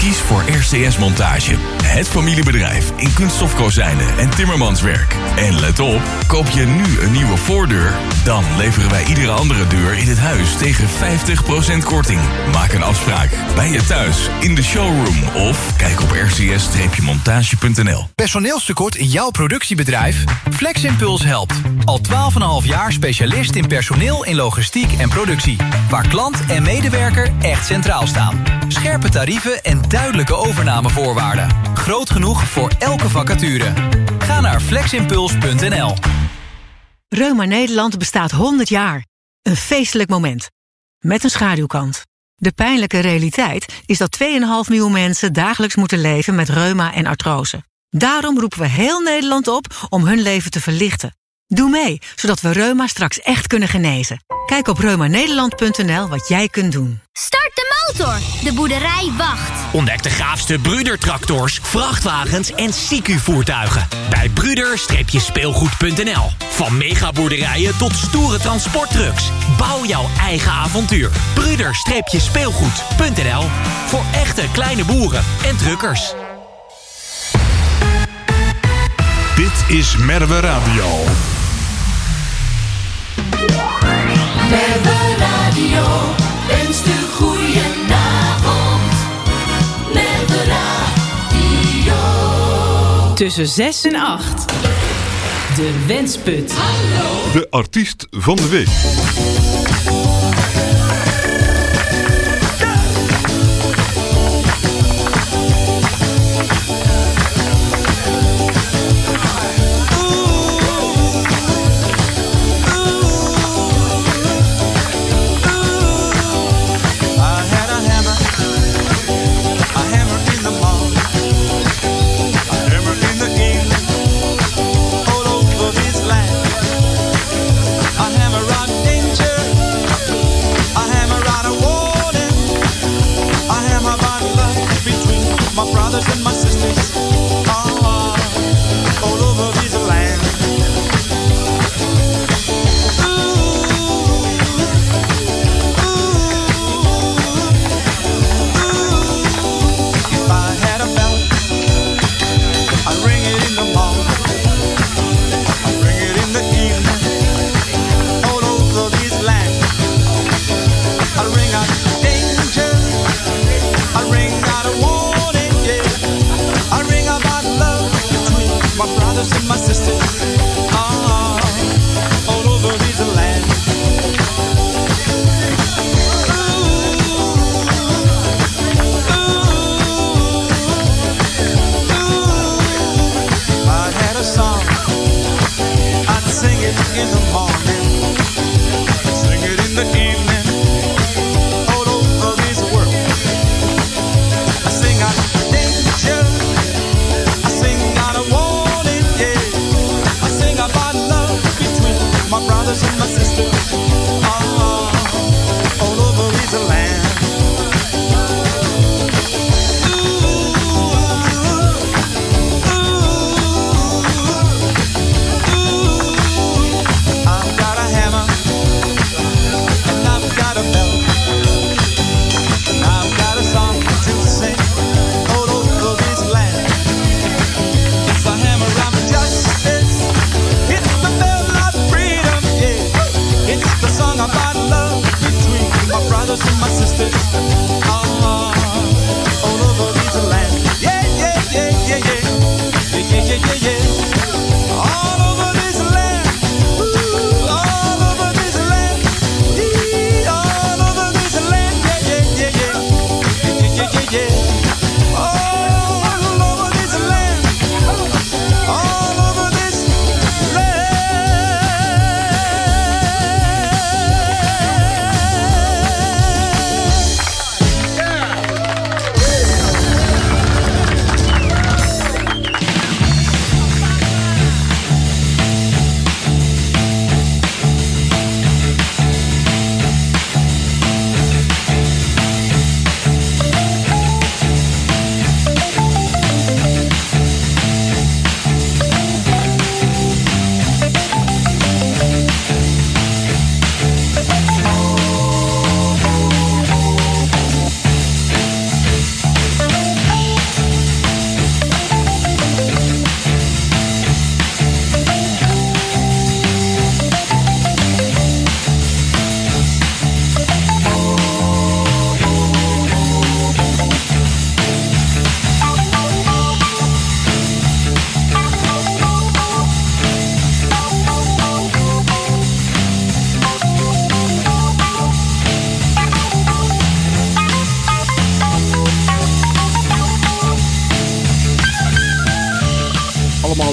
Kies voor RCS Montage. Het familiebedrijf in kunststofkozijnen en timmermanswerk. En let op, koop je nu een nieuwe voordeur, dan leveren wij iedere andere deur in het huis tegen 50% korting. Maak een afspraak bij je thuis, in de showroom of kijk op rcs-montage.nl. Personeelstekort in jouw productiebedrijf? FlexImpuls helpt. Al 12,5 jaar specialist in personeel in logistiek en productie. Waar klant en medewerker echt centraal staan. Scherpe tarieven en duidelijke overnamevoorwaarden. Groot genoeg voor elke vacature. Ga naar fleximpuls.nl. Reuma Nederland bestaat 100 jaar. Een feestelijk moment. Met een schaduwkant. De pijnlijke realiteit is dat 2,5 miljoen mensen dagelijks moeten leven met reuma en artrose. Daarom roepen we heel Nederland op om hun leven te verlichten. Doe mee, zodat we reuma straks echt kunnen genezen. Kijk op reumanederland.nl wat jij kunt doen. Start de motor! De boerderij wacht. Ontdek de gaafste Brüder-tractors, vrachtwagens en CQ-voertuigen. Bij Brüder-speelgoed.nl. Van megaboerderijen tot stoere transporttrucks. Bouw jouw eigen avontuur. Brüder-speelgoed.nl. Voor echte kleine boeren en truckers. Dit is Merwe Radio. Merwe Radio wenst u goedenavond. Merwe Radio. Tussen 6 en 8. De Wensput. Hallo. De artiest van de week. And my sisters, all over this land. If I had a bell, I'd ring it in the morning, I'd ring it in the evening, all over this land. I'd ring out danger, I'd ring out a warning, yeah. I ring about love between my brothers and my sisters, all over this land. If I had a song, I'd sing it in the morning, sing it in the evening, all over this world. I sing out danger, I sing out a warning, yeah. I sing about love between my brothers and my sisters, all over this land. I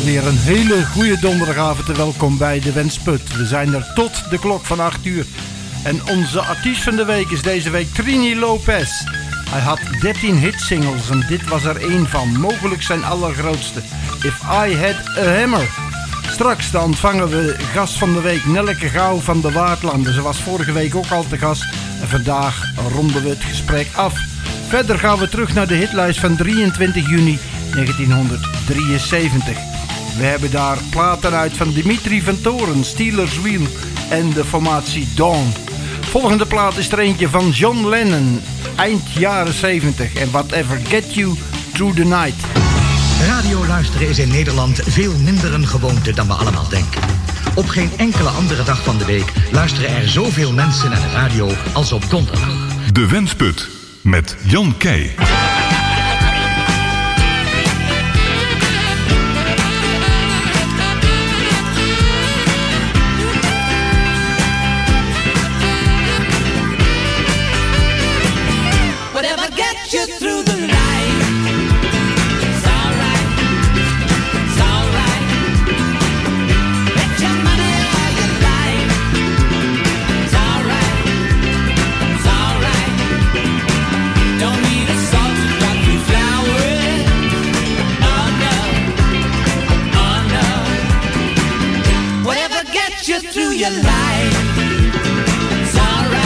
alweer een hele goede donderdagavond en welkom bij de Wensput. We zijn er tot de klok van 8 uur. En onze artiest van de week is deze week Trini Lopez. Hij had 13 hitsingles en dit was er één van, mogelijk zijn allergrootste. If I Had a Hammer. Straks dan ontvangen we gast van de week Nelleke Gouw van de Waardlanden. Ze was vorige week ook al te gast en vandaag ronden we het gesprek af. Verder gaan we terug naar de hitlijst van 23 juni 1973. We hebben daar platen uit van Dimitri van Toren, Steelers Wheel en de formatie Dawn. Volgende plaat is er eentje van John Lennon, eind jaren 70 en Whatever Get You Through the Night. Radio luisteren is in Nederland veel minder een gewoonte dan we allemaal denken. Op geen enkele andere dag van de week luisteren er zoveel mensen naar de radio als op donderdag. De Wensput met Jan Keij. Whatever gets you through the night, it's alright, it's alright. Bet your money all your life, it's alright, it's alright. Don't need a salt to drop you flowers, oh no, oh no. Whatever gets you through your life, it's alright.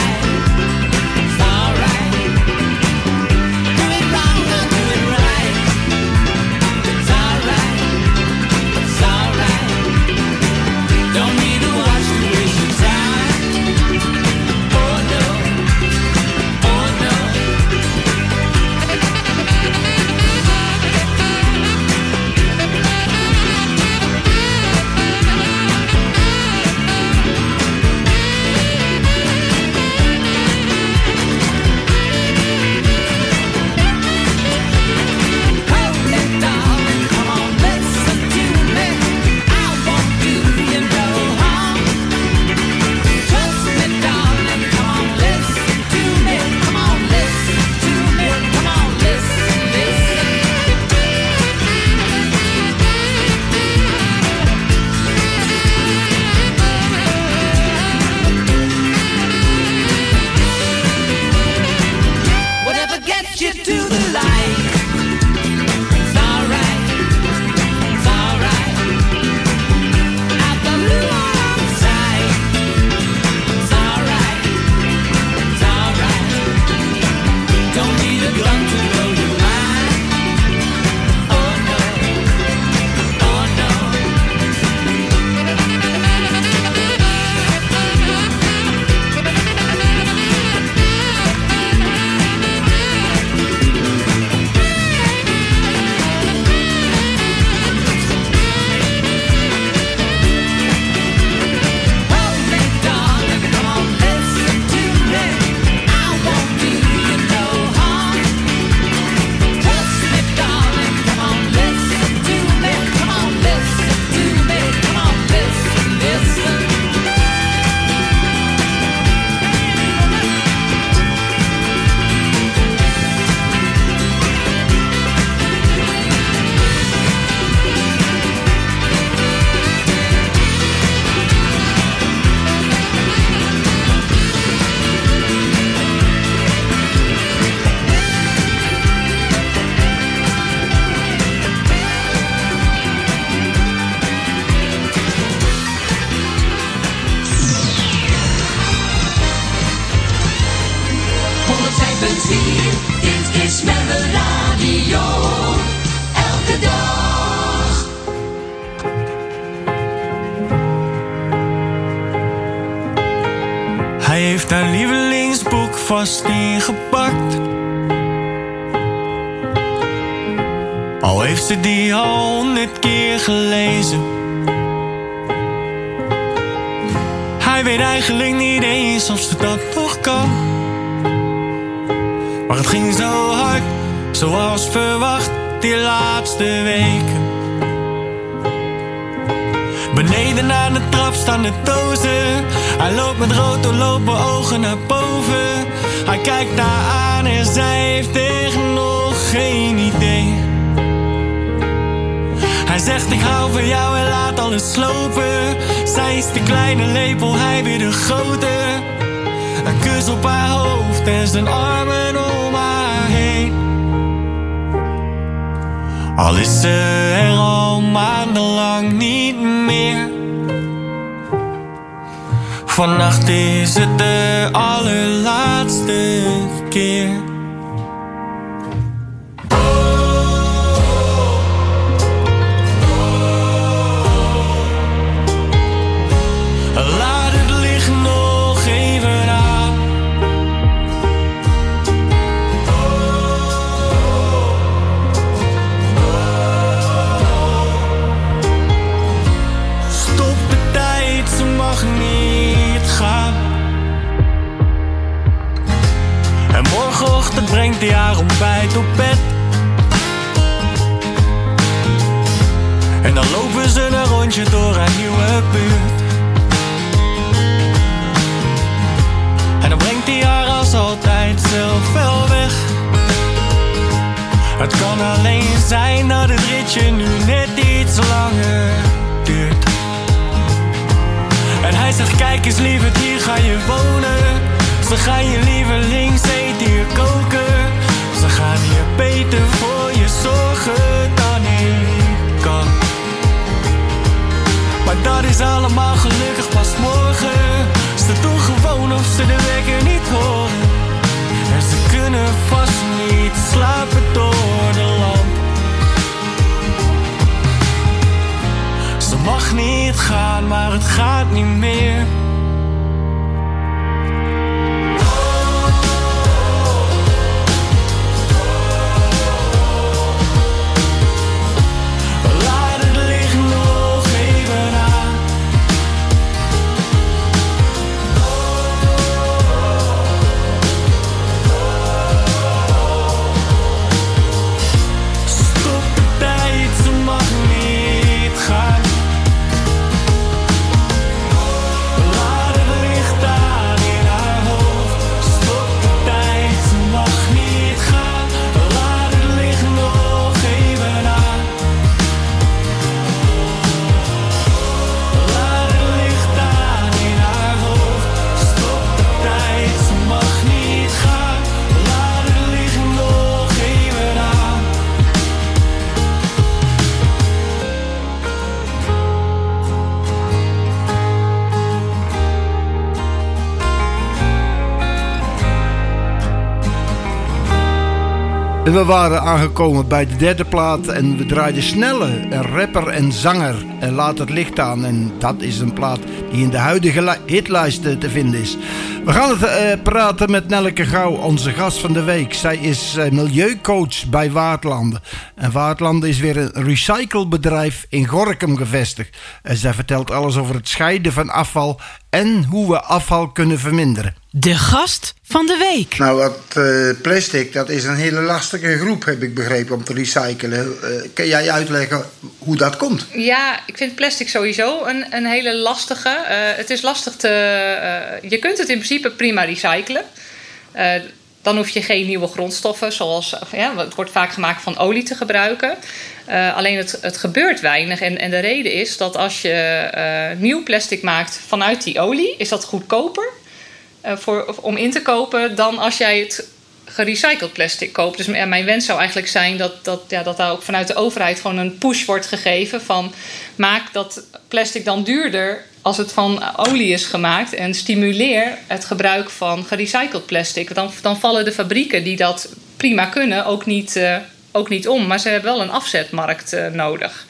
Vast ingepakt. Al heeft ze die al 100 keer gelezen. Hij weet eigenlijk niet eens of ze dat nog kan. Maar het ging zo hard, zoals verwacht, die laatste weken. Beneden aan de trap staan de dozen. Hij loopt met rood doorlopen ogen naar boven. Hij kijkt haar aan en zij heeft echt nog geen idee. Hij zegt ik hou van jou en laat alles slopen. Zij is de kleine lepel, hij weer de grote. Een kus op haar hoofd en zijn armen om haar heen. Al is ze er al maandenlang niet meer. Vannacht is het de allerlaatste keer. Laat het licht nog even aan. Stop de tijd, ze mag niet gaan. En morgenochtend brengt hij haar ontbijt op bed. En dan lopen ze een rondje door haar nieuwe buurt. En dan brengt hij haar als altijd zelf wel weg. Het kan alleen zijn dat het ritje nu net iets langer duurt. En hij zegt kijk eens lieverd, hier ga je wonen. Ze gaan je lievelings eten hier koken. Ze gaan hier beter voor je zorgen dan ik kan. Maar dat is allemaal gelukkig pas morgen. Ze doen gewoon of ze de wekker niet horen. En ze kunnen vast niet slapen door de lamp. Ze mag niet gaan, maar het gaat niet meer. We waren aangekomen bij de derde plaat en we draaiden Snelle, een rapper en zanger. En Laat het licht aan. En dat is een plaat die in de huidige hitlijst te vinden is. We gaan het praten met Nelleke Gouw, onze gast van de week. Zij is milieucoach bij Waardlanden. En Waardlanden is weer een recyclebedrijf in Gorinchem gevestigd. En zij vertelt alles over het scheiden van afval en hoe we afval kunnen verminderen. De gast van de week. Nou, dat plastic, dat is een hele lastige groep, heb ik begrepen, om te recyclen. Kan jij uitleggen hoe dat komt? Ja, ik vind plastic sowieso een hele lastige. Het is lastig je kunt het in principe prima recyclen. Dan hoef je geen nieuwe grondstoffen, zoals het wordt vaak gemaakt van olie te gebruiken. Alleen het gebeurt weinig. En de reden is dat als je nieuw plastic maakt vanuit die olie, is dat goedkoper om in te kopen dan als jij het gerecycled plastic koopt. Dus mijn wens zou eigenlijk zijn dat daar ook vanuit de overheid gewoon een push wordt gegeven van maak dat plastic dan duurder als het van olie is gemaakt en stimuleer het gebruik van gerecycled plastic. Dan vallen de fabrieken die dat prima kunnen ook niet om. Maar ze hebben wel een afzetmarkt nodig.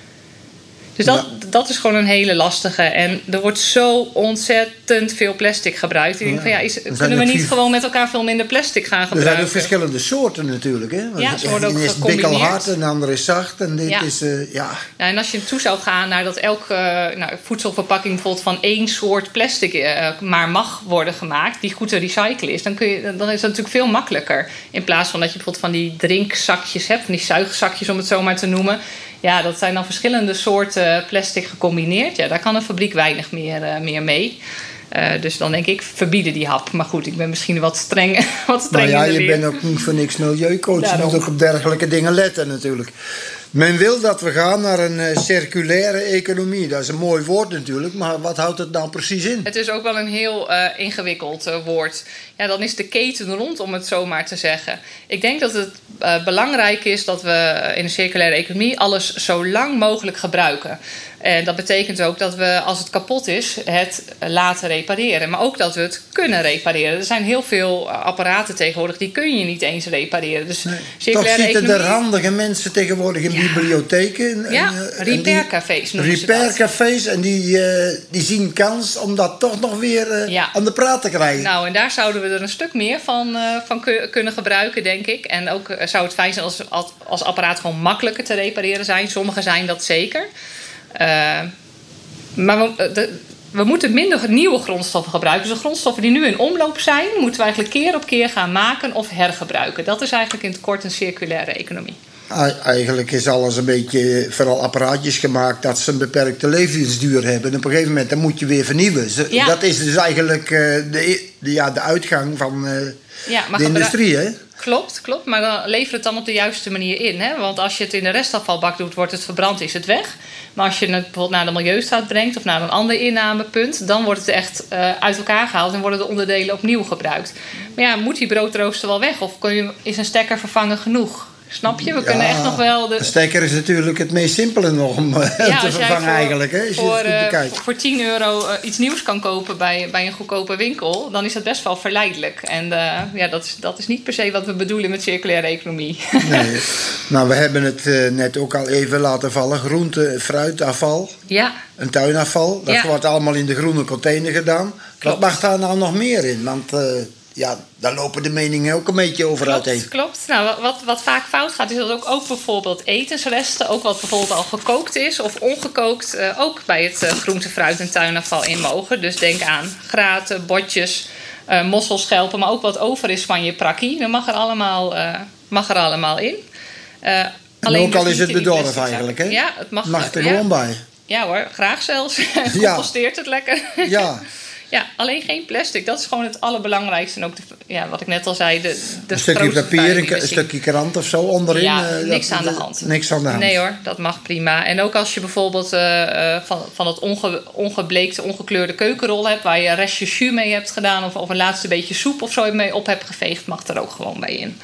Dus dat is gewoon een hele lastige. En er wordt zo ontzettend veel plastic gebruikt. Ik denk van kunnen we niet gewoon met elkaar veel minder plastic gaan gebruiken? Er zijn ook verschillende soorten natuurlijk. Hè? Ja, ze worden ook gecombineerd. Dik al hard en de andere is zacht. En dit is, en als je toe zou gaan naar dat elke voedselverpakking bijvoorbeeld van één soort plastic maar mag worden gemaakt, die goed te recyclen is, dan is het natuurlijk veel makkelijker. In plaats van dat je bijvoorbeeld van die drinkzakjes hebt, van die zuigzakjes om het zo maar te noemen. Ja, dat zijn dan verschillende soorten plastic gecombineerd. Ja, daar kan een fabriek weinig meer mee. Dus dan denk ik, verbieden die hap. Maar goed, ik ben misschien wat streng in de leer. Je bent ook niet voor niks milieucoach. Je moet ook op dergelijke dingen letten natuurlijk. Men wil dat we gaan naar een circulaire economie. Dat is een mooi woord natuurlijk, maar wat houdt het nou precies in? Het is ook wel een heel ingewikkeld woord. Ja, dan is de keten rond, om het zo maar te zeggen. Ik denk dat het belangrijk is dat we in een circulaire economie alles zo lang mogelijk gebruiken. En dat betekent ook dat we, als het kapot is, het laten repareren. Maar ook dat we het kunnen repareren. Er zijn heel veel apparaten tegenwoordig, die kun je niet eens repareren. Dus toch zitten er handige mensen tegenwoordig in bibliotheken. Repaircafés noemen ze Repaircafés, en die zien kans om dat toch nog weer aan de praat te krijgen. Nou, en daar zouden we er een stuk meer van kunnen gebruiken, denk ik. En ook zou het fijn zijn als apparaten gewoon makkelijker te repareren zijn. Sommige zijn dat zeker. Maar we moeten minder nieuwe grondstoffen gebruiken. Dus de grondstoffen die nu in omloop zijn, moeten we eigenlijk keer op keer gaan maken of hergebruiken. Dat is eigenlijk in het kort een circulaire economie. Eigenlijk is alles een beetje, vooral apparaatjes gemaakt, dat ze een beperkte levensduur hebben. En op een gegeven moment dan moet je weer vernieuwen. Dat is dus eigenlijk de uitgang van de industrie, hè? Klopt. Maar dan lever het dan op de juiste manier in. Hè? Want als je het in de restafvalbak doet, wordt het verbrand, is het weg. Maar als je het bijvoorbeeld naar de milieustraat brengt of naar een ander innamepunt, dan wordt het echt uit elkaar gehaald en worden de onderdelen opnieuw gebruikt. Maar ja, moet die broodrooster wel weg? Of is een stekker vervangen genoeg? Snap je? We kunnen echt nog wel... Een stekker is natuurlijk het meest simpele nog om te vervangen eigenlijk. Hè? Voor €10 iets nieuws kan kopen bij een goedkope winkel, dan is dat best wel verleidelijk. En dat is niet per se wat we bedoelen met circulaire economie. Nee. Nou, we hebben het net ook al even laten vallen. Groente, fruitafval. Ja. Een tuinafval. Dat wordt allemaal in de groene container gedaan. Wat mag daar nou nog meer in? Want... daar lopen de meningen ook een beetje over uiteen. Klopt. Nou, wat vaak fout gaat, is dat ook bijvoorbeeld etensresten, ook wat bijvoorbeeld al gekookt is of ongekookt, ook bij het groente, fruit en tuinafval in mogen. Dus denk aan graten, botjes, mosselschelpen, maar ook wat over is van je prakkie. Dat mag er allemaal in. Alleen ook al is het bedorven eigenlijk, hè? Ja, het mag er gewoon bij. Ja hoor, graag zelfs. Composteert het lekker. Ja. Ja, alleen geen plastic. Dat is gewoon het allerbelangrijkste. En ook wat ik net al zei, de een stukje papier, een stukje krant of zo onderin. Ja, niks aan de hand. Niks aan de hand. Nee hoor, dat mag prima. En ook als je bijvoorbeeld van het ongebleekte, ongekleurde keukenrol hebt, waar je restjes jus mee hebt gedaan, of een laatste beetje soep of zo mee op hebt geveegd, mag er ook gewoon bij in.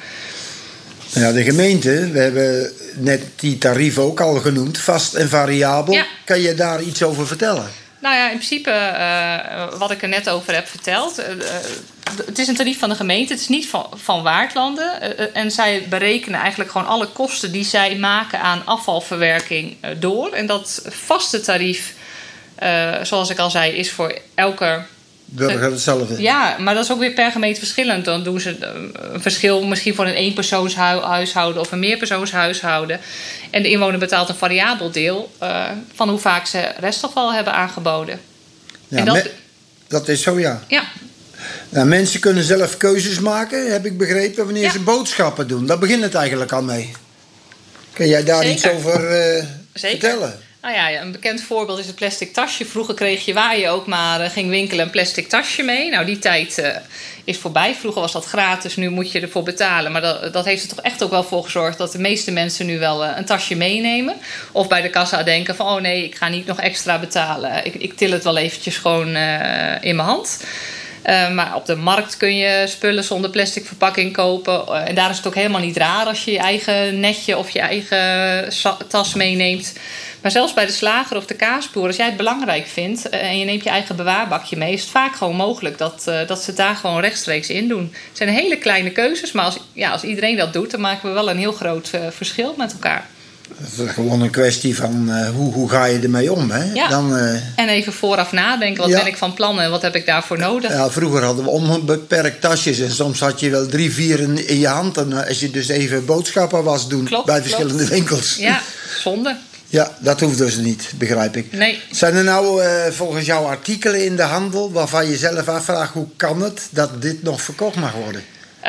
Ja, de gemeente, we hebben net die tarieven ook al genoemd, vast en variabel. Ja. Kan je daar iets over vertellen? Nou ja, in principe wat ik er net over heb verteld. Het is een tarief van de gemeente. Het is niet van Waardlanden. En zij berekenen eigenlijk gewoon alle kosten die zij maken aan afvalverwerking door. En dat vaste tarief, zoals ik al zei, is voor elke... burger hetzelfde. Ja, maar dat is ook weer per gemeente verschillend. Dan doen ze een verschil misschien voor een eenpersoonshuishouden of een meerpersoonshuishouden. En de inwoner betaalt een variabel deel van hoe vaak ze restafval hebben aangeboden. Ja, en dat is zo, ja. Ja. Nou, mensen kunnen zelf keuzes maken, heb ik begrepen, wanneer ze boodschappen doen. Daar begint het eigenlijk al mee. Kun jij daar iets over vertellen? Nou ja, een bekend voorbeeld is het plastic tasje. Vroeger kreeg je waar je ook maar ging winkelen een plastic tasje mee. Nou, die tijd is voorbij. Vroeger was dat gratis, nu moet je ervoor betalen. Maar dat heeft er toch echt ook wel voor gezorgd dat de meeste mensen nu wel een tasje meenemen. Of bij de kassa denken van, oh nee, ik ga niet nog extra betalen. Ik til het wel eventjes gewoon in mijn hand. Maar op de markt kun je spullen zonder plastic verpakking kopen. En daar is het ook helemaal niet raar als je je eigen netje of je eigen tas meeneemt. Maar zelfs bij de slager of de kaasboer, als jij het belangrijk vindt en je neemt je eigen bewaarbakje mee, is het vaak gewoon mogelijk dat ze het daar gewoon rechtstreeks in doen. Het zijn hele kleine keuzes, maar als iedereen dat doet, dan maken we wel een heel groot verschil met elkaar. Het is gewoon een kwestie van hoe ga je ermee om, hè? Ja. En even vooraf nadenken, wat ben ik van plan en wat heb ik daarvoor nodig? Ja, vroeger hadden we onbeperkt tasjes en soms had je wel 3-4 in je hand. En als je dus even boodschappen was doen bij verschillende winkels. Ja, zonde. Ja, dat hoeft dus niet, begrijp ik. Nee. Zijn er nou volgens jou artikelen in de handel waarvan je zelf afvraagt hoe kan het dat dit nog verkocht mag worden?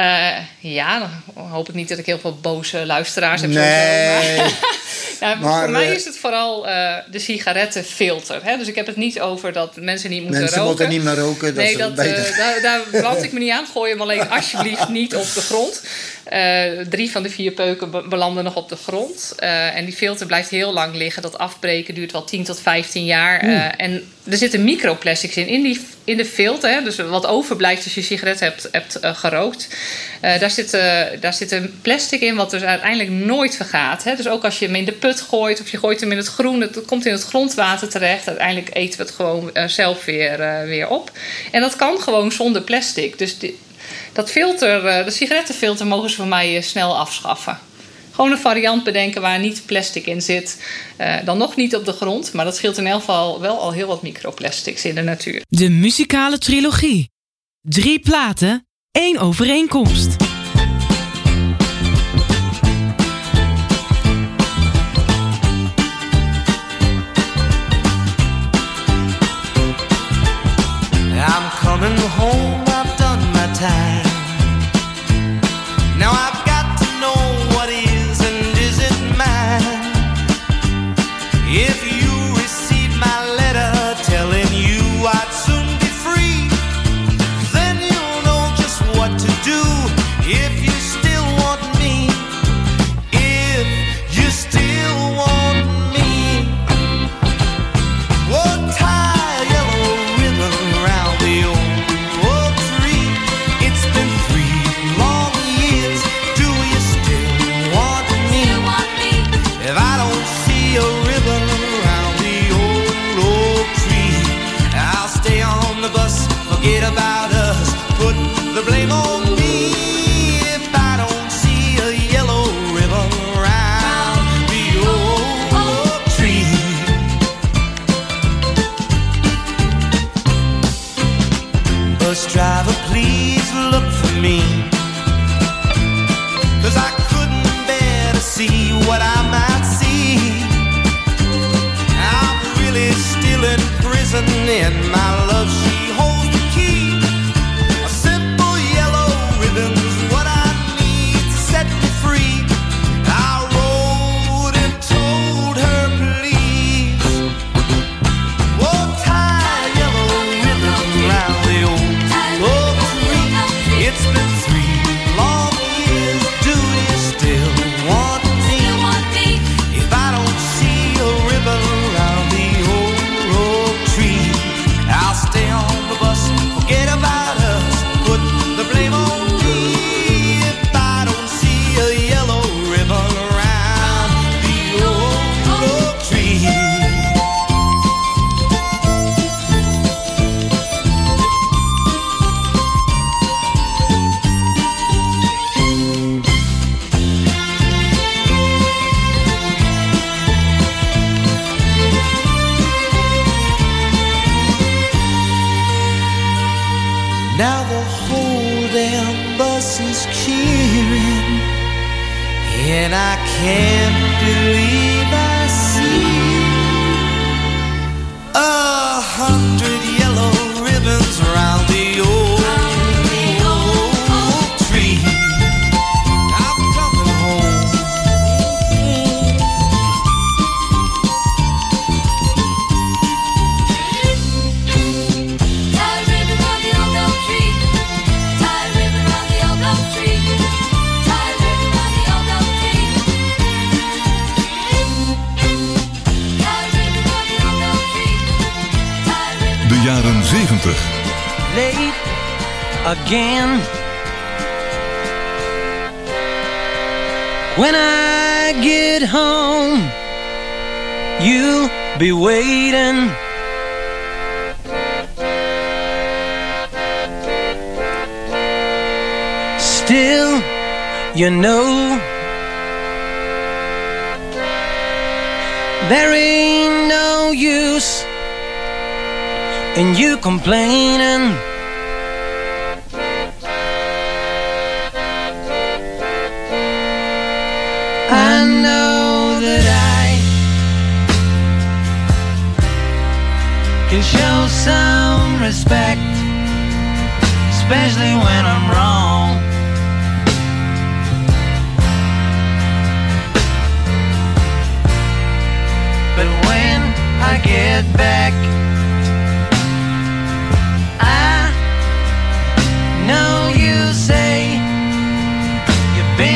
Ja, dan hoop ik niet dat ik heel veel boze luisteraars heb. Nee. Maar voor mij is het vooral de sigarettenfilter. Hè? Dus ik heb het niet over dat mensen niet moeten roken. Mensen moeten niet meer roken. Daar brand ik me niet aan. Gooi hem alleen alsjeblieft niet op de grond. 3 van de 4 peuken belanden nog op de grond. En die filter blijft heel lang liggen. Dat afbreken duurt wel 10 tot 15 jaar. En er zitten microplastics in de filter. Hè, dus wat overblijft als je sigaret hebt gerookt. Daar zit een plastic in wat dus uiteindelijk nooit vergaat. Hè. Dus ook als je hem in de put gooit of je gooit hem in het groen, het komt in het grondwater terecht. Uiteindelijk eten we het gewoon zelf weer op. En dat kan gewoon zonder plastic. Dus dat filter, de sigarettenfilter mogen ze voor mij snel afschaffen. Gewoon een variant bedenken waar niet plastic in zit. Dan nog niet op de grond, maar dat scheelt in elk geval wel al heel wat microplastics in de natuur. De muzikale trilogie. 3 platen, 1 overeenkomst. I'm coming home, I've done my time. Now I've got to know what is and isn't mine. If you receive my letter telling you I'd soon be free, then you'll know just what to do if you still want me. If you still want me. Oh, tie a yellow ribbon around the old tree. It's been 3 long years. Do you still want me? If I don't see a ribbon around the old tree, I'll stay on the bus, forget about us, put the blame on me. If I don't see a yellow ribbon around the old tree. Bus driver, please look for me, 'cause I couldn't bear to see what I might see. I'm really still in prison and my love, she holds the key. A simple yellow ribbon's what I need to set me free. I wrote and told her, please, oh, tie a yellow ribbon round the old tree. It's been 3 long years. Do you still want me? If I don't see a ribbon around the old tree, I'll stay on the bus, forget about us, put the blame on me. If I don't see a yellow ribbon around the old tree. Now the whole damn bus is cheering, and I can't believe I see 100 yellow ribbons around the old tree. I'm coming home. Tie a ribbon round the old oak tree. Tie a ribbon round the old oak tree. Tie a ribbon round the old oak tree. Tie a ribbon round the old oak tree. Tie a ribbon. De jaren 70. Late again. When I get home, you'll be waiting. Still, you know, there ain't no use in you complaining. I know that I can show some respect, especially when I'm wrong. But when I get back, I know you say you've been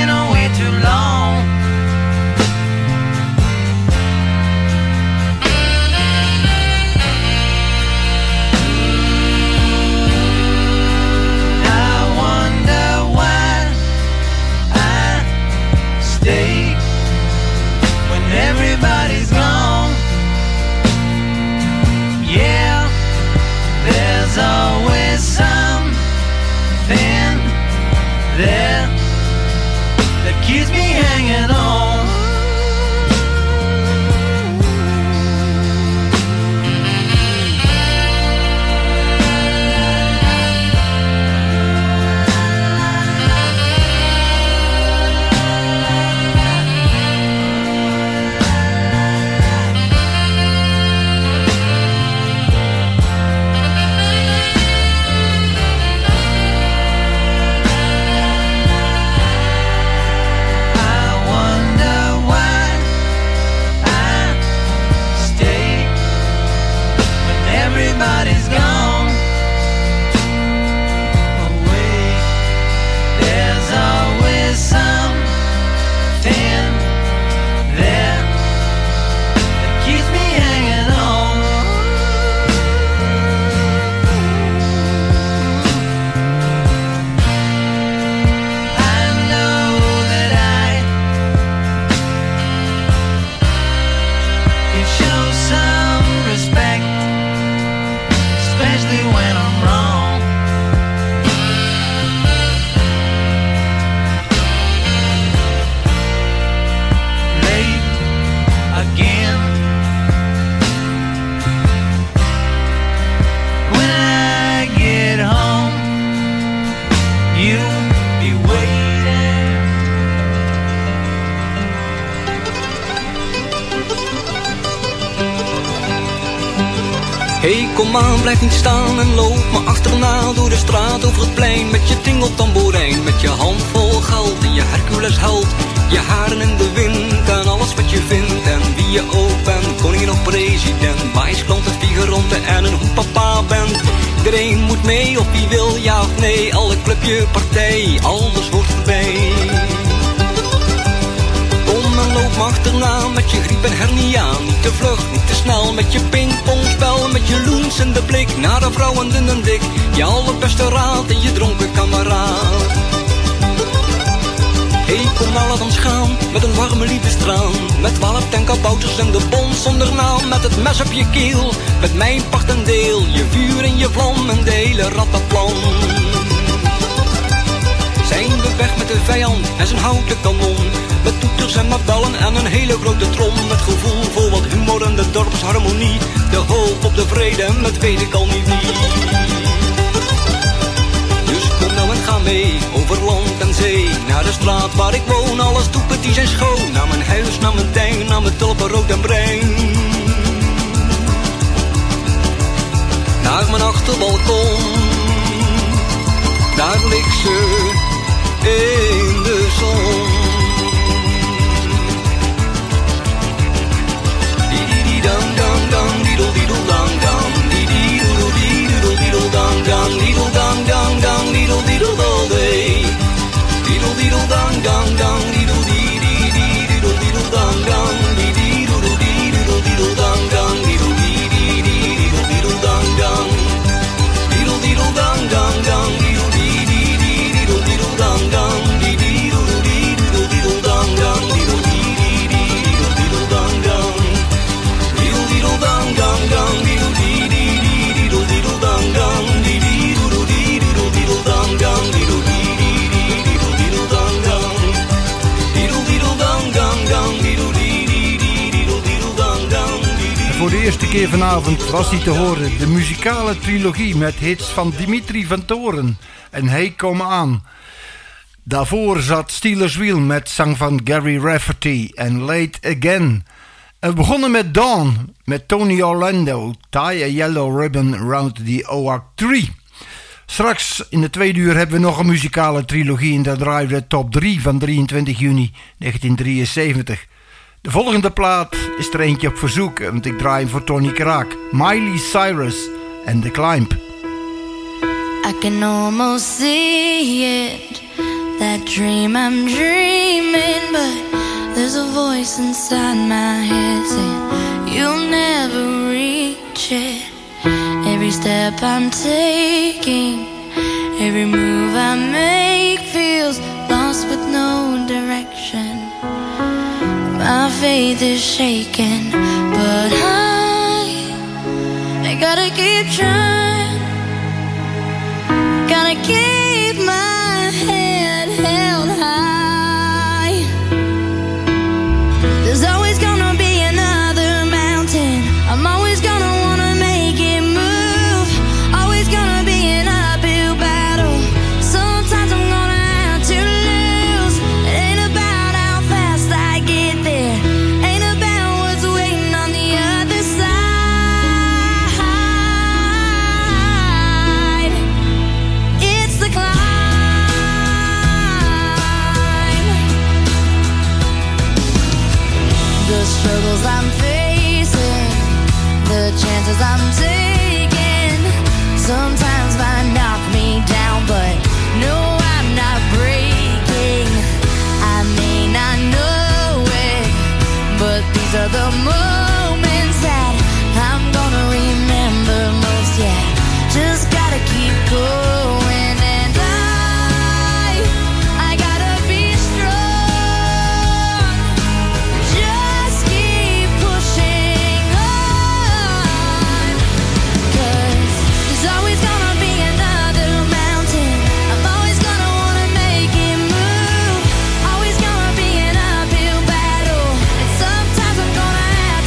Hey, kom aan, blijf niet staan en loop me achterna door de straat over het plein met je tingeltamboerijn, met je hand vol geld en je Hercules held, je haren in de wind en alles wat je vindt en wie je ook bent, koningin of president, wijsklant of figurante en een hoepapa bent. Iedereen moet mee of wie wil ja of nee, alle clubje, partij, alles hoort voorbij. Kom en loop me achterna met je griep en hernia. Niet te vlug, niet te snel, met je pingpongspel, met je loens in de blik naar de vrouwen dun en dik. Je allerbeste raad en je dronken kameraad. Hey, kom nou laat ons gaan, met een warme liefdestraan. Met 12 tenkabouters en de bond zonder naam. Met het mes op je keel, met mijn pacht en deel. Je vuur en je vlam en de hele rattenplan. Zijn we weg met de vijand en zijn houten kanon. Met toeters en mabellen en een hele grote trom. Met gevoel voor wat humor en de dorpsharmonie. De hoop op de vrede, met weet ik al niet wie. Dus kom nou en ga mee, over land en zee. Naar de straat waar ik woon, alles toepeties en schoon. Naar mijn huis, naar mijn tuin, naar mijn tulpen rood en bruin. Naar mijn achterbalkon, daar ligt ze in de zon. Dang dang dang, diddle diddle dang dang, diddle diddle diddle dang dang, diddle dang dang dang, diddle diddle all day. Diddle diddle dang dang dang, diddle diddle diddle dang dang, diddle diddle diddle dang dang, diddle diddle diddle dang dang, diddle diddle dang dang dang, diddle diddle diddle dang dang, diddle diddle diddle dang dang, diddle diddle diddle dang dang. Voor de eerste keer vanavond was hij te horen, de muzikale trilogie met hits van Dimitri van Toren en Hey Kom Aan. Daarvoor zat Steelers Wheel met zang van Gary Rafferty en Late Again. En we begonnen met Dawn, met Tony Orlando, Tie a Yellow Ribbon Round the Oak Tree. Straks in de tweede uur hebben we nog een muzikale trilogie en daar draaien we de top 3 van 23 juni 1973. De volgende plaat is er eentje op verzoek, want ik draai hem voor Tony Kraak. Miley Cyrus en The Climb. I can almost see it, that dream I'm dreaming, but there's a voice inside my head saying you'll never reach it. Every step I'm taking, every move I make feels lost with no direction. My faith is shaken, but I gotta keep trying. Gotta keep my head held high. There's always gonna be another mountain. I'm always gonna wanna make it move. Always gonna be an uphill battle. Sometimes I'm gonna have to lose. It ain't about how fast I get there. Ain't about what's waiting on the other side. It's the climb. The struggles I'm facing, the chances I'm taking, sometimes might knock me down, but no, I'm not breaking. I may not know it, but these are the moments that I'm gonna remember most. Yeah, just gotta keep going, and I gotta be strong. Just keep pushing on, 'cause there's always gonna be another mountain. I'm always gonna wanna make it move. Always gonna be an uphill battle, and sometimes I'm gonna have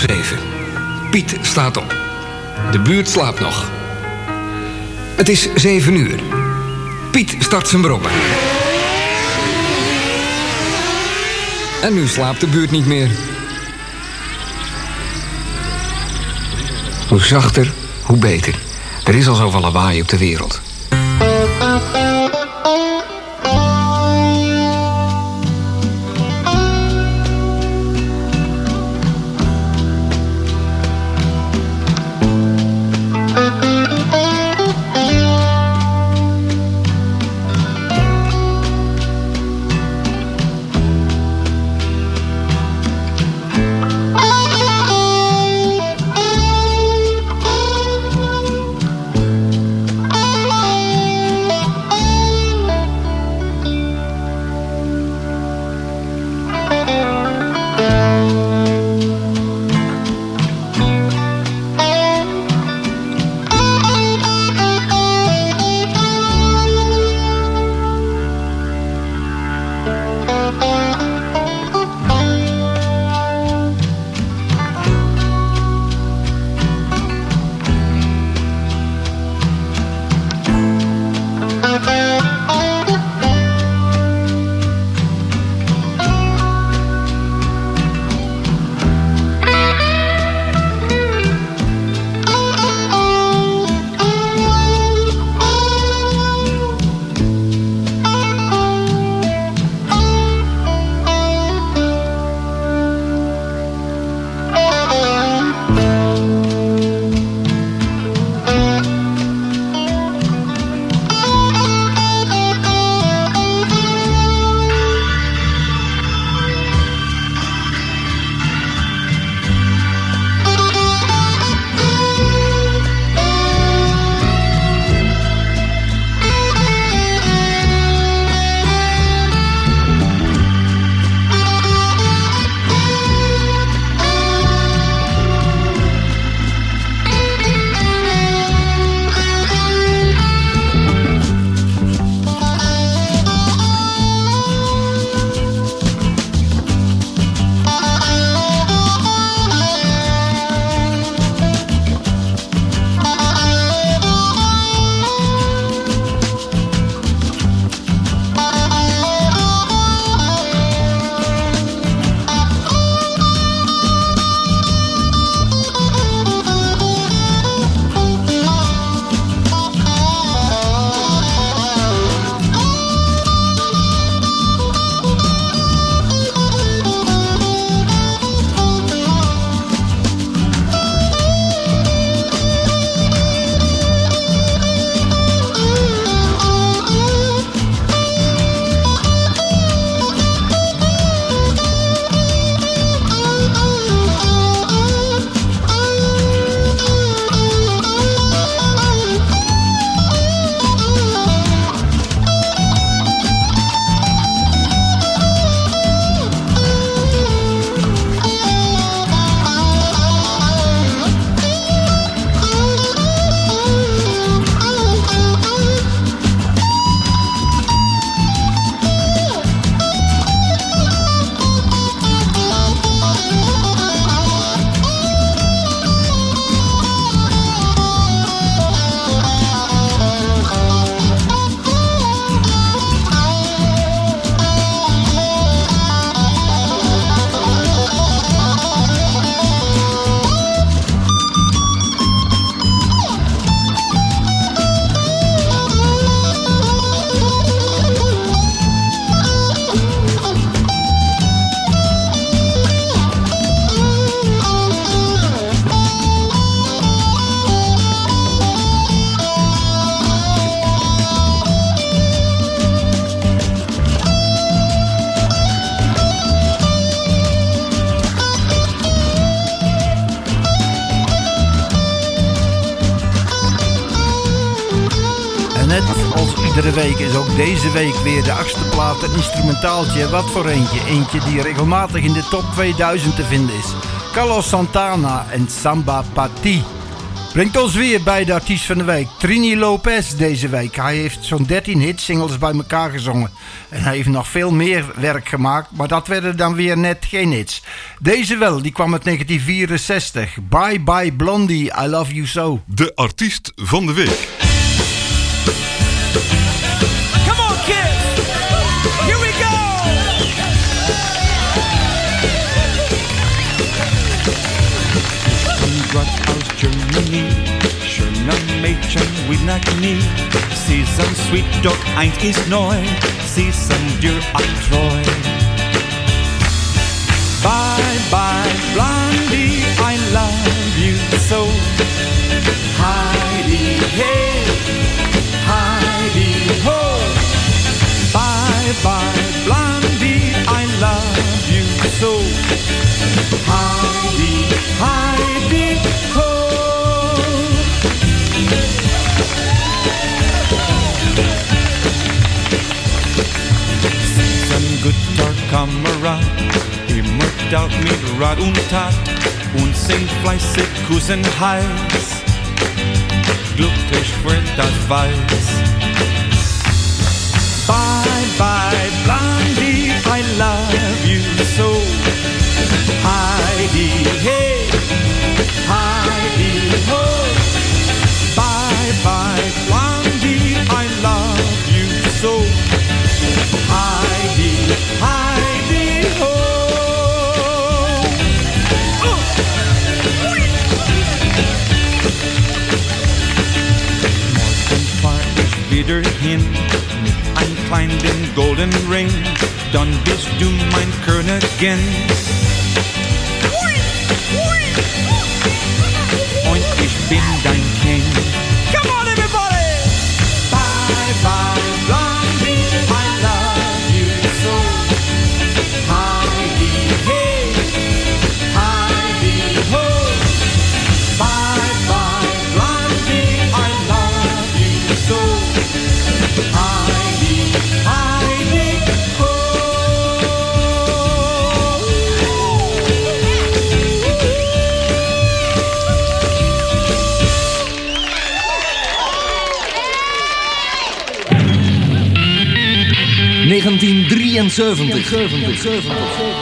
7. Piet staat op. De buurt slaapt nog. Het is 7 uur. Piet start zijn brommer. En nu slaapt de buurt niet meer. Hoe zachter, hoe beter. Er is al zoveel lawaai op de wereld. Iedere week is ook deze week weer de 8e plaat een instrumentaaltje. Wat voor eentje? Eentje die regelmatig in de top 2000 te vinden is. Carlos Santana en Samba Pati. Brengt ons weer bij de artiest van de week, Trini Lopez deze week. Hij heeft zo'n 13 hitsingles bij elkaar gezongen. En hij heeft nog veel meer werk gemaakt, maar dat werden dan weer net geen hits. Deze wel, die kwam uit 1964. Bye Bye Blondie, I Love You So. De artiest van de week. Come on, kids! Here we go! Rathaus, Germany, schöner Mädchen with Nagni. Sie sind sweet, doch eins ist neu, sie sind dir treu. Bye, bye, Blondie, I love you so. Heidi, hey, Heidi, ho. Bye, bye, Blondie, I love you so. Heidi, Heidi, ho. Sie sind guter Kamerad, immer taugt mit Rat und Tat und sind fleißig Kussen heiß. Glücklich wird das Weiß. Bye, bye, Blondie, I love you so. Heidi, hey, Heidi, ho. Bye, bye, Blondie, I love you so. Heidi, Heidi, ho. Morgen fahr ich wieder hin mit einem kleinen golden Ring, dann bist du mein Königin. Und ich bin dein King. Come on, everybody! Bye, bye, Blondie, I love you so. Heidi, hey, Heidi, ho. Bye, bye, Blondie, I love you so. Heidi, Heidi, ho. 1973.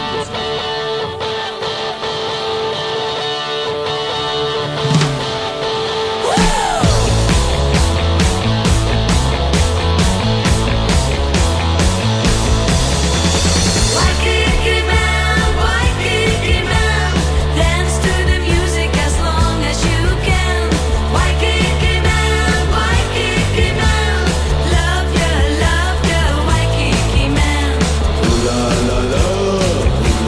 La la la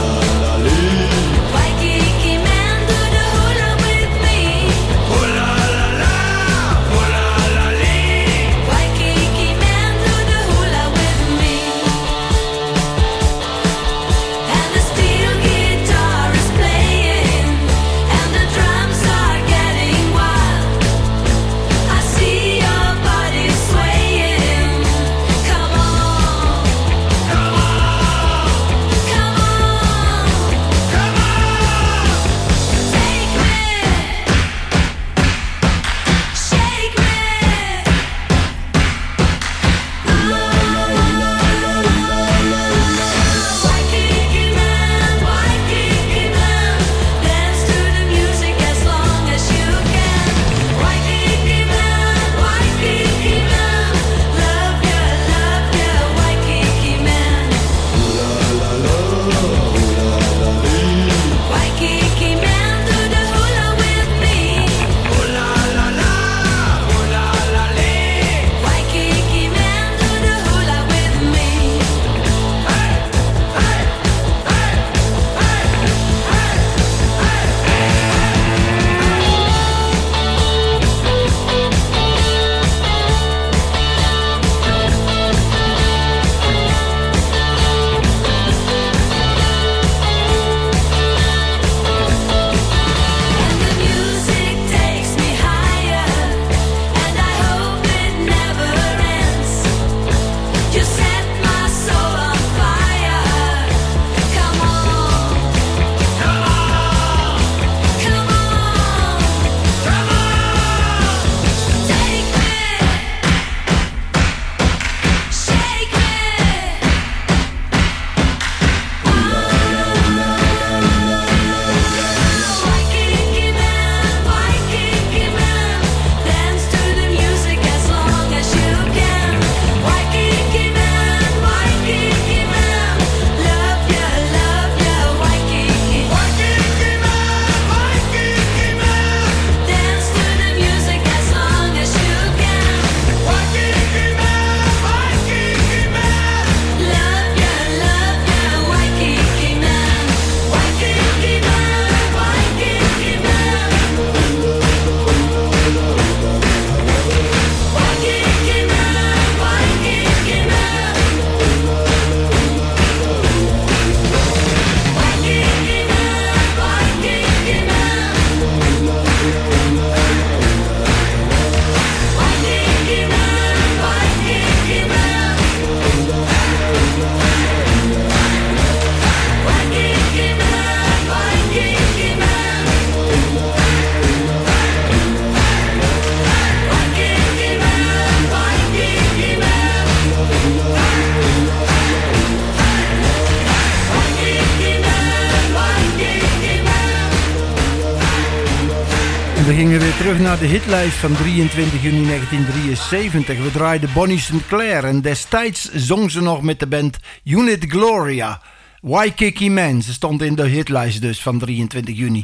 We gingen weer terug naar de hitlijst van 23 juni 1973. We draaiden Bonnie Sinclair en destijds zong ze nog met de band Unit Gloria. Waikiki Man, ze stond in de hitlijst dus van 23 juni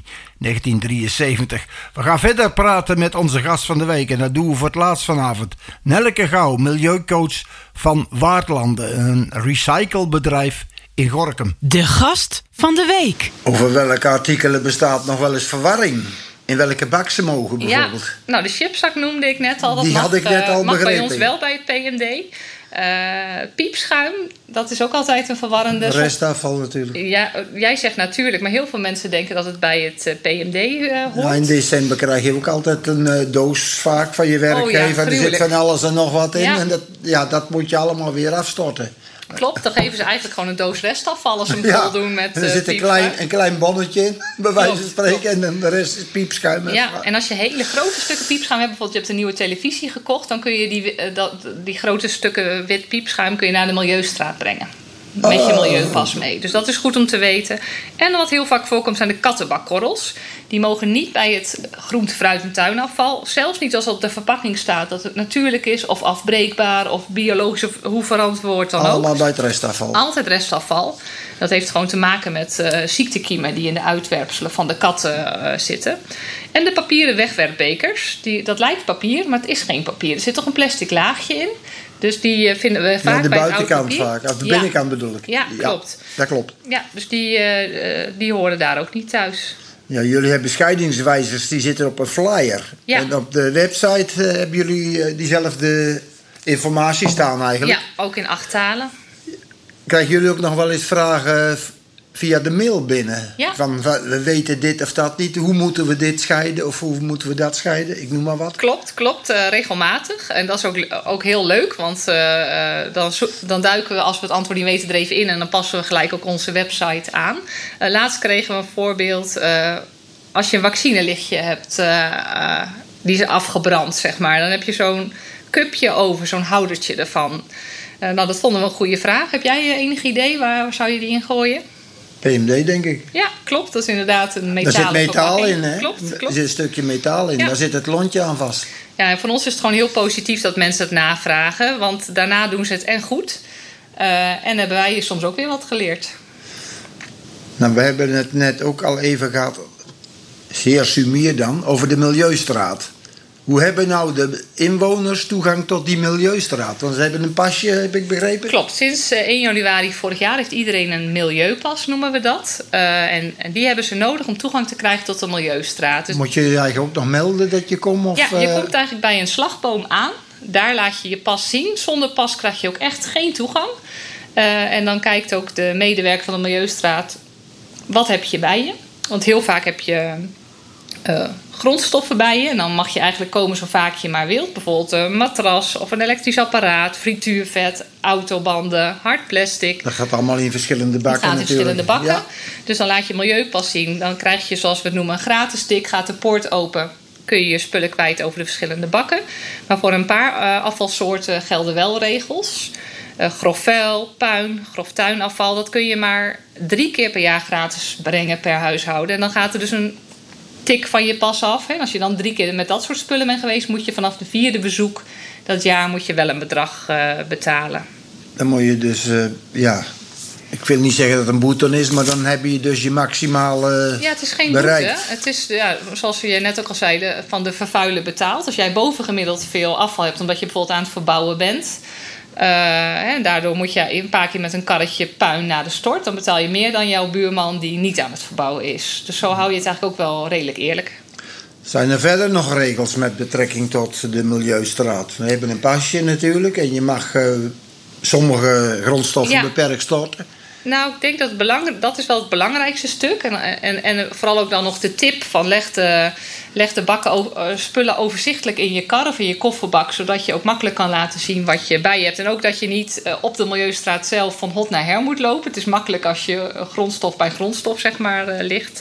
1973. We gaan verder praten met onze gast van de week en dat doen we voor het laatst vanavond. Nelleke Gouw, milieucoach van Waardlanden, een recyclebedrijf in Gorinchem. De gast van de week. Over welke artikelen bestaat nog wel eens verwarring? In welke bak ze mogen bijvoorbeeld? Ja, nou de chipzak noemde ik net al. Dat Die mag, had ik net al mag bij begrepen. ons wel bij het PMD. Piepschuim, dat is ook altijd een verwarrende... Restafval natuurlijk. Ja, jij zegt natuurlijk, maar heel veel mensen denken dat het bij het PMD hoort. Ja, in december krijg je ook altijd een doos vaak van je werkgever. Er zit van alles en nog wat in. Ja. En dat moet je allemaal weer afstorten. Klopt, dan geven ze eigenlijk gewoon een doos restafval als ze hem vol doen met er zit een klein bonnetje in, bij wijze van spreken. En dan de rest is piepschuim. Ja, en als je hele grote stukken piepschuim hebt, bijvoorbeeld je hebt een nieuwe televisie gekocht, dan kun je die grote stukken wit piepschuim kun je naar de Milieustraat brengen. Met je milieupas mee. Dus dat is goed om te weten. En wat heel vaak voorkomt zijn de kattenbakkorrels. Die mogen niet bij het groente, fruit en tuinafval. Zelfs niet als op de verpakking staat dat het natuurlijk is, of afbreekbaar, of biologisch, of hoe verantwoord dan ook. Allemaal bij het restafval. Altijd restafval. Dat heeft gewoon te maken met ziektekiemen die in de uitwerpselen van de katten zitten. En de papieren wegwerpbekers. Dat lijkt papier, maar het is geen papier. Er zit toch een plastic laagje in. Dus die vinden we vaak de bij het buitenkant oud papier. vaak, of de binnenkant bedoel ik. Ja, klopt. Dat klopt. Ja, dus die horen daar ook niet thuis. Ja, jullie hebben scheidingswijzers, die zitten op een flyer. Ja. En op de website hebben jullie diezelfde informatie staan eigenlijk. Ja, ook in 8 talen. Krijgen jullie ook nog wel eens vragen via de mail binnen? Ja. Van, we weten dit of dat niet. Hoe moeten we dit scheiden of hoe moeten we dat scheiden? Ik noem maar wat. Klopt. Regelmatig. En dat is ook heel leuk. Want dan duiken we, als we het antwoord niet weten, er even in. En dan passen we gelijk ook onze website aan. Laatst kregen we een voorbeeld. Als je een vaccinelichtje hebt, die is afgebrand, zeg maar. Dan heb je zo'n cupje over, zo'n houdertje ervan. Nou, dat vonden we een goede vraag. Heb jij enig idee? Waar zou je die in gooien? PMD, denk ik. Ja, klopt. Dat is inderdaad een metalen Daar zit metaal verpakking. in, hè? Klopt. Er zit een stukje metaal in. Ja. Daar zit het lontje aan vast. Ja, en voor ons is het gewoon heel positief dat mensen het navragen. Want daarna doen ze het en goed. En hebben wij soms ook weer wat geleerd. Nou, we hebben het net ook al even gehad, zeer sumier dan, over de Milieustraat. Hoe hebben nou de inwoners toegang tot die Milieustraat? Want ze hebben een pasje, heb ik begrepen? Klopt. Sinds 1 januari vorig jaar heeft iedereen een milieupas, noemen we dat. En die hebben ze nodig om toegang te krijgen tot de Milieustraat. Dus moet je eigenlijk ook nog melden dat je komt? Of, ja, je komt eigenlijk bij een slagboom aan. Daar laat je je pas zien. Zonder pas krijg je ook echt geen toegang. En dan kijkt ook de medewerker van de Milieustraat, wat heb je bij je? Want heel vaak heb je grondstoffen bij je. En dan mag je eigenlijk komen zo vaak je maar wilt. Bijvoorbeeld een matras of een elektrisch apparaat, frituurvet, autobanden, hard plastic. Dat gaat allemaal in verschillende bakken Dat gaat in verschillende bakken. Ja. Dus dan laat je milieupas zien. Dan krijg je, zoals we het noemen, een gratis tik. Gaat de poort open, kun je je spullen kwijt over de verschillende bakken. Maar voor een paar afvalsoorten gelden wel regels. Grof vuil, puin, grof tuinafval, dat kun je maar 3 keer per jaar gratis brengen per huishouden. En dan gaat er dus een tik van je pas af. Hè. Als je dan 3 keer met dat soort spullen bent geweest, moet je vanaf de 4e bezoek dat jaar moet je wel een bedrag betalen. Dan moet je dus, ik wil niet zeggen dat het een boete is, maar dan heb je dus je maximale Ja, het is geen bereikt. boete. Het is, zoals we net ook al zeiden, van de vervuiler betaald. Als jij bovengemiddeld veel afval hebt, omdat je bijvoorbeeld aan het verbouwen bent, en daardoor moet je een paar keer met een karretje puin naar de stort, dan betaal je meer dan jouw buurman die niet aan het verbouwen is. Dus zo hou je het eigenlijk ook wel redelijk eerlijk. Zijn er verder nog regels met betrekking tot de Milieustraat? We hebben een pasje natuurlijk en je mag sommige grondstoffen beperkt storten. Nou, ik denk dat is wel het belangrijkste stuk. En vooral ook dan nog de tip van leg de bakken spullen overzichtelijk in je kar of in je kofferbak, zodat je ook makkelijk kan laten zien wat je bij je hebt. En ook dat je niet op de Milieustraat zelf van hot naar her moet lopen. Het is makkelijk als je grondstof bij grondstof, zeg maar, ligt.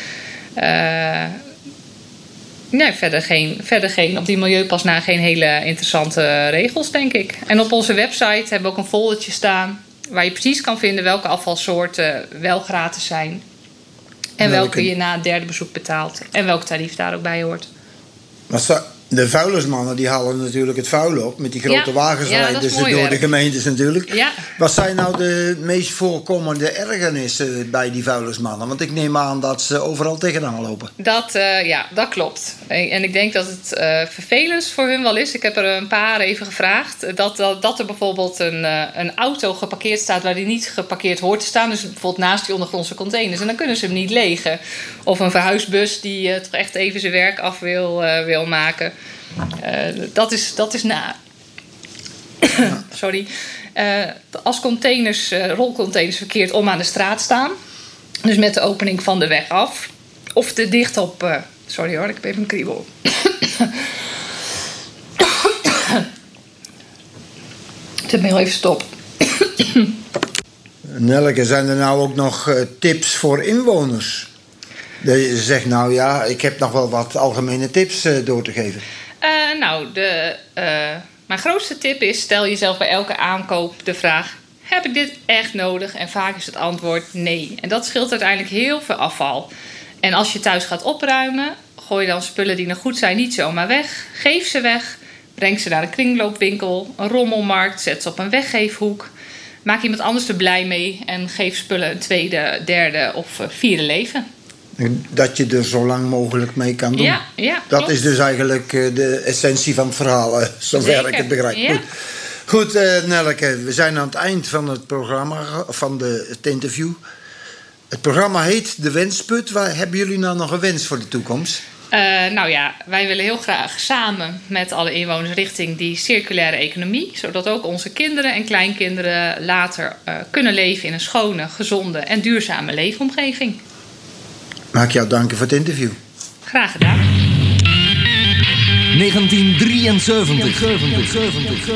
Nee, verder geen, op die milieupas na geen hele interessante regels, denk ik. En op onze website hebben we ook een foldertje staan waar je precies kan vinden welke afvalsoorten wel gratis zijn. En welke je na het 3e bezoek betaalt. En welk tarief daar ook bij hoort. De vuilnismannen die halen natuurlijk het vuil op. Met die grote wagens rijden ze door de gemeentes natuurlijk. Ja. Wat zijn nou de meest voorkomende ergernissen bij die vuilnismannen? Want ik neem aan dat ze overal tegenaan lopen. Dat klopt. En ik denk dat het vervelend voor hun wel is. Ik heb er een paar even gevraagd. Dat er bijvoorbeeld een auto geparkeerd staat waar die niet geparkeerd hoort te staan. Dus bijvoorbeeld naast die ondergrondse containers. En dan kunnen ze hem niet legen. Of een verhuisbus die toch echt even zijn werk af wil maken. Dat is na. Sorry. Als rolcontainers verkeerd om aan de straat staan. Dus met de opening van de weg af. Of te dicht op... sorry hoor, ik heb even een kriebel. Zet me heel even stop. Nelleke, zijn er nou ook nog tips voor inwoners? Je zegt nou ja, ik heb nog wel wat algemene tips door te geven. Mijn grootste tip is: stel jezelf bij elke aankoop de vraag: heb ik dit echt nodig? En vaak is het antwoord nee. En dat scheelt uiteindelijk heel veel afval. En als je thuis gaat opruimen, gooi dan spullen die nog goed zijn niet zomaar weg. Geef ze weg. Breng ze naar een kringloopwinkel, een rommelmarkt. Zet ze op een weggeefhoek. Maak iemand anders er blij mee. En geef spullen een tweede, derde of vierde leven. Dat je er zo lang mogelijk mee kan doen. Ja, dat klopt. is dus eigenlijk de essentie van het verhaal, zover ik het begrijp. Ja. Goed, Nelleke, we zijn aan het eind van het programma, van het interview. Het programma heet De Wensput. Hebben jullie nou nog een wens voor de toekomst? Wij willen heel graag samen met alle inwoners richting die circulaire economie. Zodat ook onze kinderen en kleinkinderen later kunnen leven in een schone, gezonde en duurzame leefomgeving. Mag ik jou danken voor het interview. Graag gedaan. 1973.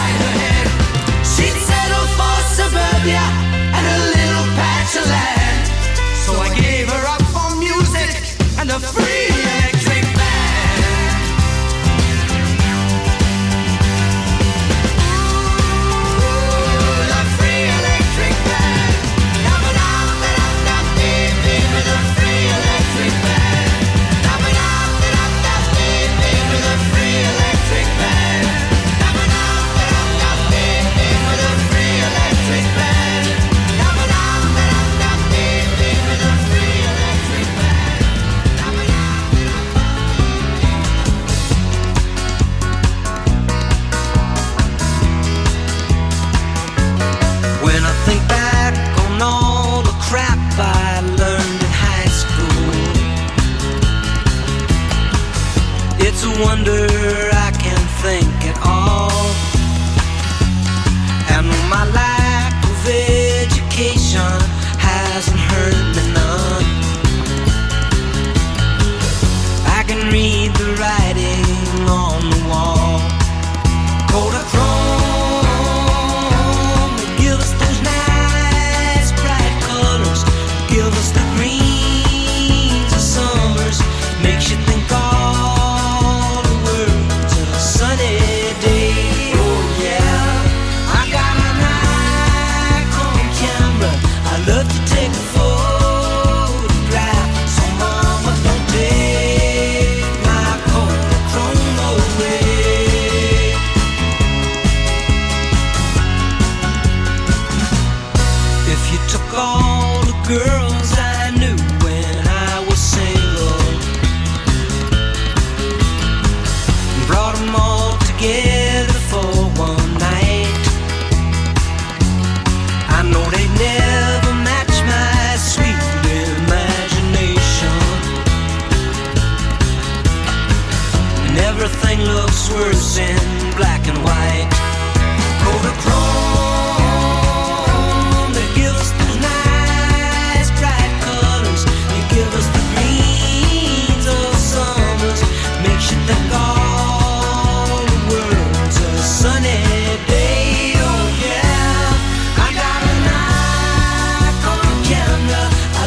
And a little patch of land. I learned in high school. It's a wonder I can think at all. And my lack of education hasn't hurt me none. I can read the writing on the wall. Kodachrome, give us those nice bright colors. Give us the